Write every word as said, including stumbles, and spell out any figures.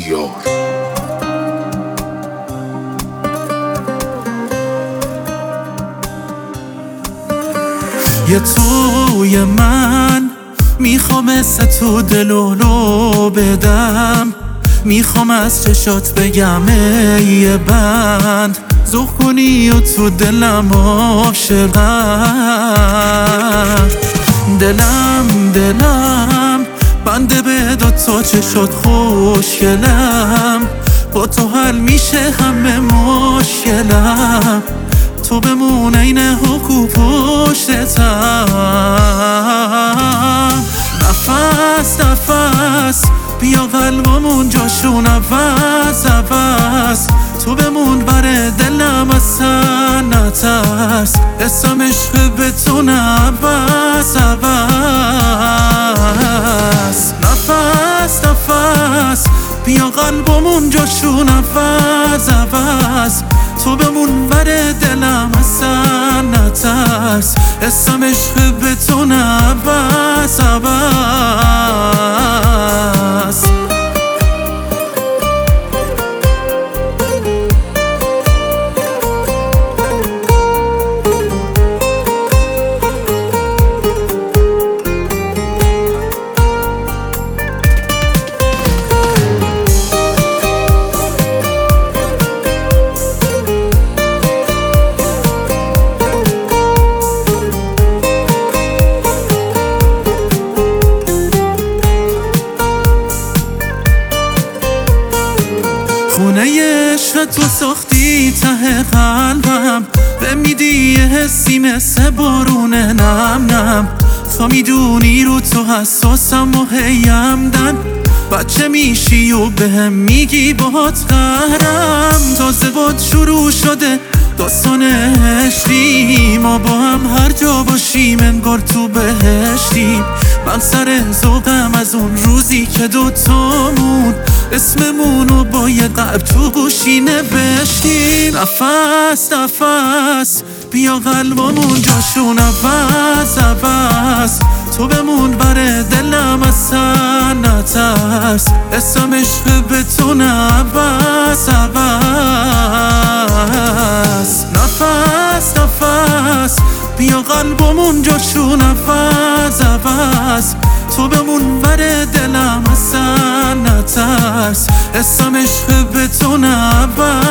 دیار. یه توی من میخوام مثل تو دلولو بدم، میخوام از چشات بگم ای بند زخ کنی و تو دلم عاشقم. دلم دلم بنده به دو تا چشات خوشگلم، با تو حل میشه همه مشکلم، تو بمون این حقو پشتتم. نفس نفس بیا قلبمون جاشون عوض عوض، تو بمون بر دلم اصلا نترس، اسم عشق به تو نبس عوض. نفس نفس بیا قلبمون جاشون عوض عوض، تو بمون بر دلم اصلا نترس، اسم عشق به تو نبس عوض. خونه عشق تو ساختی ته قلبم، به میدی یه حسی مثل بارون نم نم، تا میدونی رو تو حساسم و هیم دن، بچه میشی و بهم میگی باهات قهرم. تازه باد شروع شده داستان عشقی، ما با هم هر جا باشیم انگار تو بهشتیم. من سر ذوقم از اون روزی که دوتامون اسممونو با یه قلب تو گوشی نوشتیم. نفس نفس بیا قلبمون جاشون عوض عوض، تو بمون بر دلم اصلا نترس، اسم عشق به تو نبس عوض. نفس نفس بیا قلبمون جاشون عوض عوض، تو بمون بر دلم اصلا نترس، اسم عشق به تو نبس